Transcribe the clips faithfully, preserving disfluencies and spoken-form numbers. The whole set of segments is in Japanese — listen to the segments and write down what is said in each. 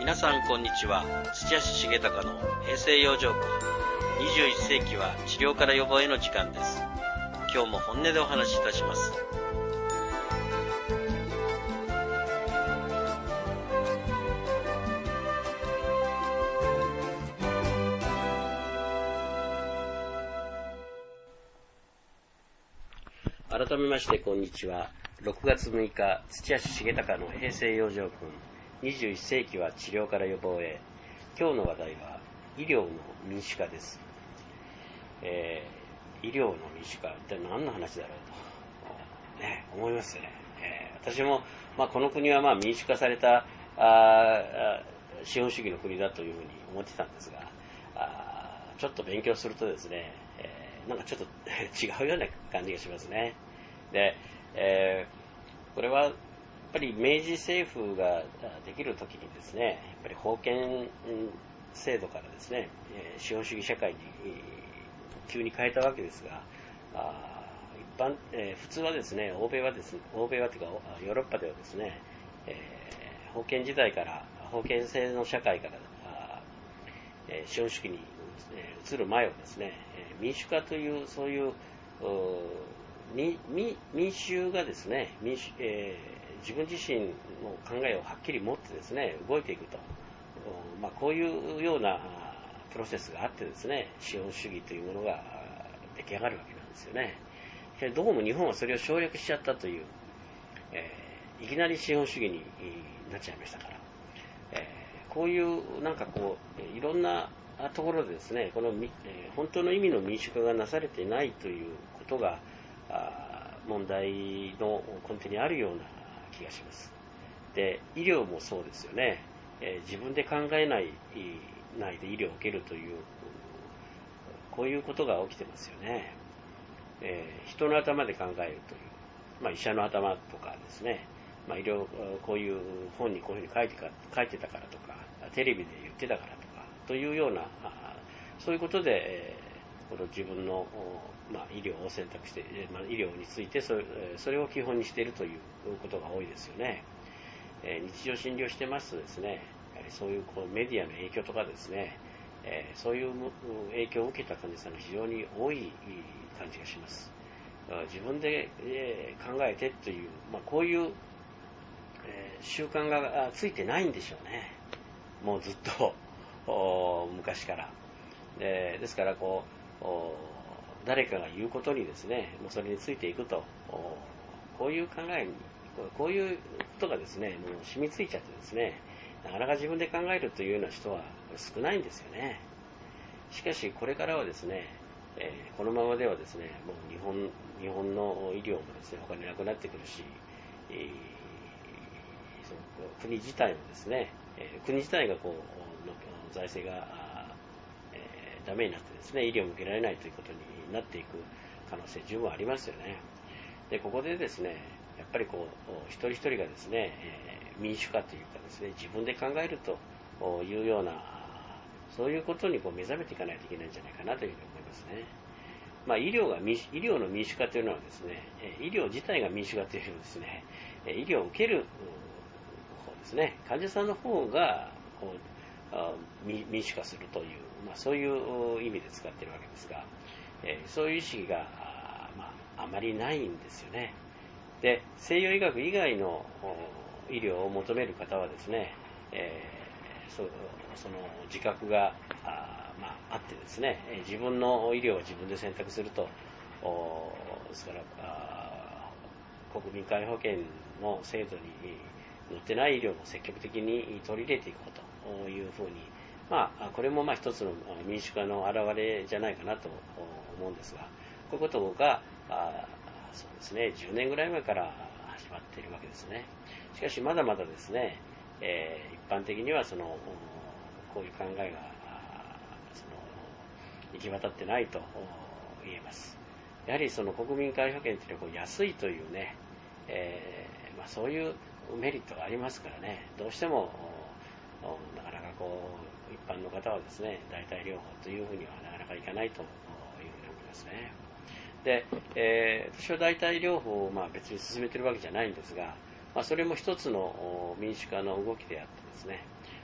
皆さんこんにちは。土屋重隆の平成養生訓。にじゅういっ世紀は治療から予防への時間です。今日も本音でお話しいたします。改めましてこんにちは。ろくがつむいか、土屋重隆の平成養生訓。にじゅういっ世紀は治療から予防へ。今日の話題は医療の民主化です。えー、医療の民主化って何の話だろうと、ね、思いますよね。えー、私も、まあ、この国はまあ民主化されたあ資本主義の国だというふうに思ってたんですが、あちょっと勉強するとですね、えー、なんかちょっと違うような感じがしますね。で、えー、これはやっぱり明治政府ができるときにですね、やっぱり封建制度からですね、資本主義社会に急に変えたわけですが、あ一般、えー、普通はですね、欧米はですね、欧米はというかヨーロッパではですね、えー、封建時代から封建制の社会からあ、えー、資本主義に移る前はですね、民主化というそういう民, 民衆がですね、民主、えー、自分自身の考えをはっきり持ってですね、動いていくと、まあ、こういうようなプロセスがあってですね、資本主義というものが出来上がるわけなんですよね。どうも日本はそれを省略しちゃったという、えー、いきなり資本主義になっちゃいましたから、えー、こういうなんかこういろんなところでですね、この、えー、本当の意味の民主化がなされていないということが問題の根底にあるような気がします。で、医療もそうですよね。えー、自分で考えないないで医療を受けるというこういうことが起きてますよね。えー、人の頭で考えるという、まあ、医者の頭とかですね、まあ、医療こういう本にこういうふうに書いてか書いてたからとかテレビで言ってたからとかというようなそういうことで、えー、この自分のまあ、医療を選択して、まあ、医療についてそれ、それを基本にしているということが多いですよね。えー、日常診療してますとですね、やはりそういう、こうメディアの影響とかですね、えー、そういう影響を受けた患者さんが非常に多い感じがします。自分で、えー、考えてという、まあ、こういう、えー、習慣がついてないんでしょうね。もうずっと昔から。で、ですからこう誰かが言うことにですね、もうそれについていくと、こういう考えに、こういうことがですね、もう染みついちゃってですね、なかなか自分で考えるというような人は少ないんですよね。しかしこれからはですね、えー、このままではですね、もう日本、日本の医療もですね、他になくなってくるし、えー、その国自体もですね、えー、国自体がこう財政が、えー、ダメになってですね、医療も受けられないということになっていく可能性十分ありますよね。で、ここでですね、やっぱりこう一人一人がですね、えー、民主化というかですね、自分で考えるというようなそういうことにこう目覚めていかないといけないんじゃないかなというふうに思いますね。まあ、医療が民主、医療の民主化というのはですね、医療自体が民主化というですね、医療を受ける方ですね、患者さんの方がこう民主化するという、まあ、そういう意味で使っているわけですが、えー、そういう意識が あ,、まあ、あまりないんですよね。で、西洋医学以外の医療を求める方はですね、えー、そ, その自覚が あ,、まあ、あってですね、自分の医療を自分で選択すると、ですからあ国民皆保険の制度に載ってない医療も積極的に取り入れていこうというふうに、まあ、これもまあ一つの民主化の表れじゃないかなと思うんですが、こういうことがあそうですね、じゅうねんぐらい前から始まっているわけですね。しかしまだまだですね、えー、一般的にはそのこういう考えがその行き渡ってないと言えます。やはりその国民皆保険というのは安いというね、えーまあ、そういうメリットがありますからね、どうしてもなかなかこう一般の方はですね、代替療法というふうにはなかなかいかないというふうに思いますね。で、えー、私は代替療法をまあ別に進めているわけじゃないんですが、まあ、それも一つの民主化の動きであってですね、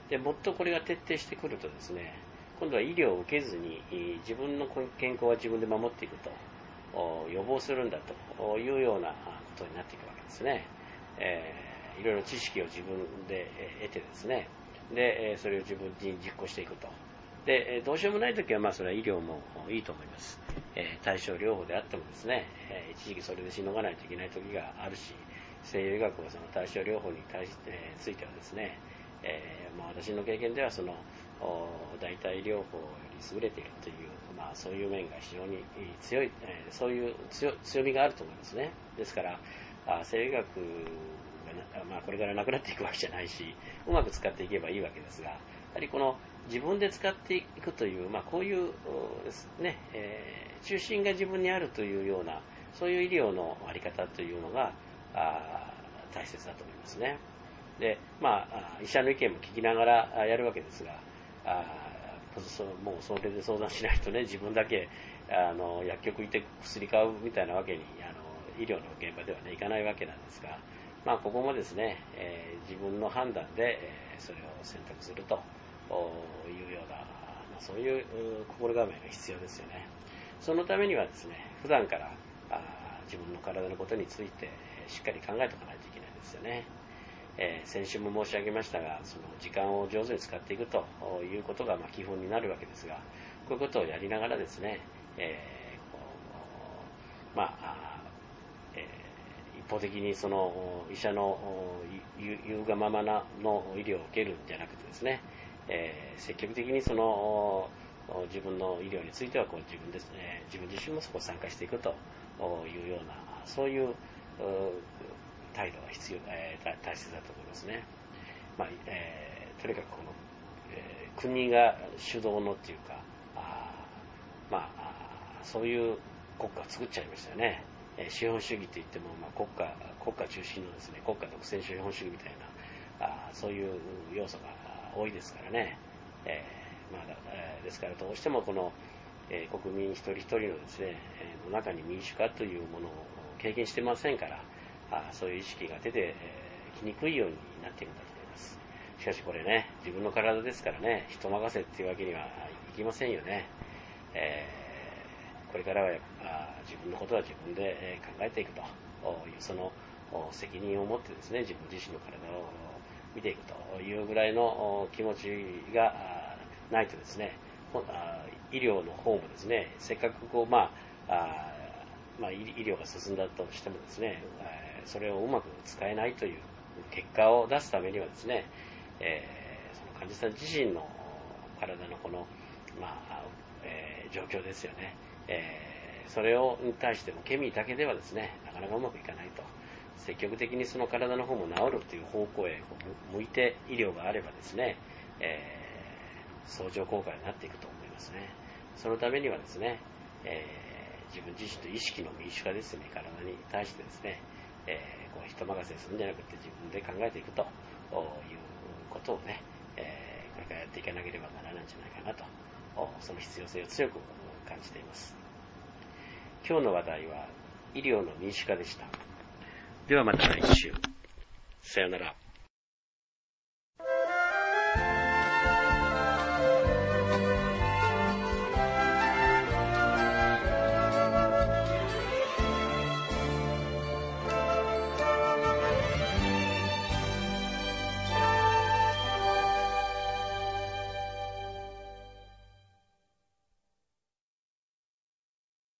で、もっとこれが徹底してくるとですね、今度は医療を受けずに自分の健康は自分で守っていくと、予防するんだというようなことになっていくわけですね。えー、いろいろ知識を自分で得てですね、で、それを自分に実行していくと。で、どうしようもないときは、まあ、それは医療もいいと思います。えー、対症療法であってもですね、えー、一時期それでしのがないといけないときがあるし、西洋医学はその対症療法に対して、えー、ついてはですね、えーまあ、私の経験ではその代替療法より優れているという、まあ、そういう面が非常に強い、えー、そういう 強, 強みがあると思いますね。ですからあ西洋医学が、まあ、これからなくなっていくわけじゃないし、うまく使っていけばいいわけですが、やはりこの自分で使っていくという、まあ、こういうですね、えー、中心が自分にあるというような、そういう医療のあり方というのがあ大切だと思いますね。で、まあ、医者の意見も聞きながらやるわけですが、あもうそれで相談しないとね、自分だけあの薬局行って薬買うみたいなわけにあの医療の現場ではねいかないわけなんですが、まあ、ここもですね、えー、自分の判断で、えー、それを選択するというような、まあ、そういう心構えが必要ですよね。そのためにはですね、普段からあ自分の体のことについてしっかり考えておかないといけないですよね。えー、先週も申し上げましたが、その時間を上手に使っていくということがまあ基本になるわけですが、こういうことをやりながらですね、えーこうまあえー、一方的にその医者の言うがままなの医療を受けるんじゃなくてですね、えー、積極的にその自分の医療についてはこう自分ですね、自分自身もそこを参加していくというような、そういう態度が必要、えー、大切だと思いますね。まあえー、とにかくこの、えー、国が主導のっていうか、あまあそういう国家を作っちゃいましたよね。えー、資本主義といっても、まあ、国家国家中心のですね、国家独占資本主義みたいなあそういう要素が多いですからね。えーまあえー、ですからどうしてもこの、えー、国民一人一人のですね、えー、の中に民主化というものを経験してませんから、あそういう意識が出て、えー、きにくいようになっているんだと思います。しかしこれね、自分の体ですからね、人任せっていうわけにはいきませんよね。えー、これからはあ自分のことは自分で、えー、考えていくというその責任を持ってですね、自分自身の体を見ていくというぐらいの気持ちがないとですね、医療の方もですね、せっかくこう、まあ、あまあ、医療が進んだとしてもですね、それをうまく使えないという結果を出すためにはですね、えー、その患者さん自身の体のこの、まあえー、状況ですよね、えー、それをに対してもケミだけではですね、なかなかうまくいかないと。積極的にその体の方も治るという方向へ向いて医療があればですね、えー、相乗効果になっていくと思いますね。そのためにはですね、えー、自分自身の意識の民主化ですね、体に対してですね、えー、こう人任せするんじゃなくて自分で考えていくということをね、えー、これからやっていかなければならないんじゃないかなと、その必要性を強く感じています。今日の話題は医療の民主化でした。ではまた来週。さよなら。